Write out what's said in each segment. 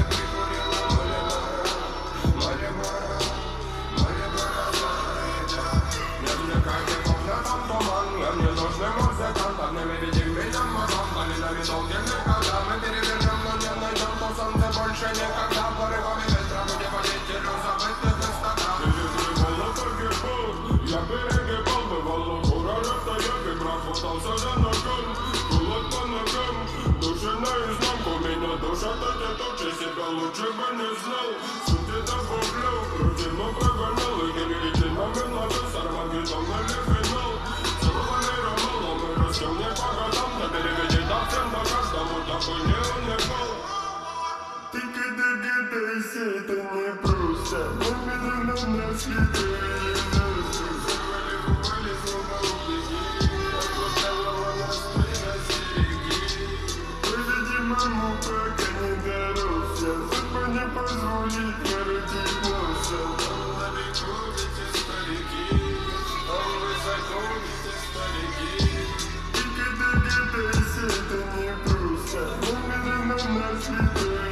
Больше никогда порывами ветра будем водить забытых эстакад. Я перегибал, бывало, кураж стояк и брат хватался за ногам. Кулак по ногам, души наизнанку, меня душат эти тучи, себя лучше бы не знал. Сути добавлял, рутину прогонял, и гильотинами ножи сорвал бетонный финал. Целого мира мало, мы растем не по годам, да переведи до всем, до каждому такой не уникал. Ты догадайся, это не просто. Намеренно нас хитрые звезды. Сорвали, бывали, снова убеги. От лукавого нас приносили. Поведи маму, пока не доросся. Судьба не позволит воротить носа. Там далеко эти старики, там высоко эти старики. Ты догадайся, это не просто. Намеренно нас хитрые.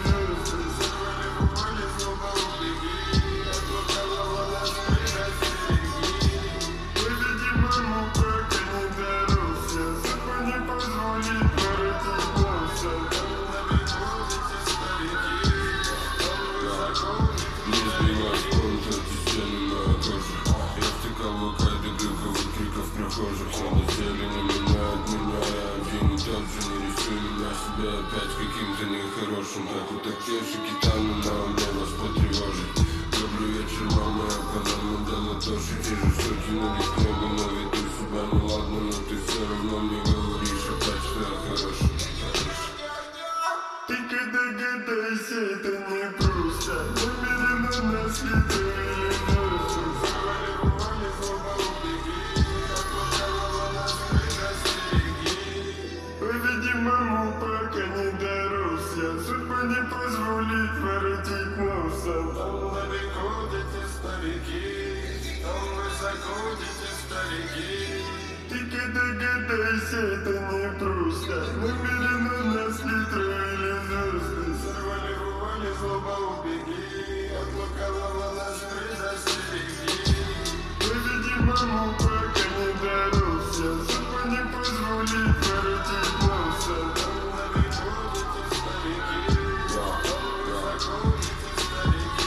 Все насели на меня, отменяя один и тот же. Не рисуй меня себя опять каким-то нехорошим. Так вот актеши китаны на мне вас потревожит. Люблю вечер, мама, экономно до латоши. Те же что кинули к небу, но веду себя неладно. Но ты все равно мне говоришь опять, что я хороший. Ты догадайся, это не просто. Намеренно нас хитрые звезды. Поведи маму, пока не доросся. Судьба не позволит воротить носа. Там далеко дети старики, там высоко дети старики. Ты догадайся, это не просто. Намеренно нас хитроили звезды. Сорвали, рвали, злоба убеги. От лукавого нас предостереги. Поведи маму, пока не доросся. Судьба не позволит воротить носа. Там далеко дети старики, там высоко дети старики.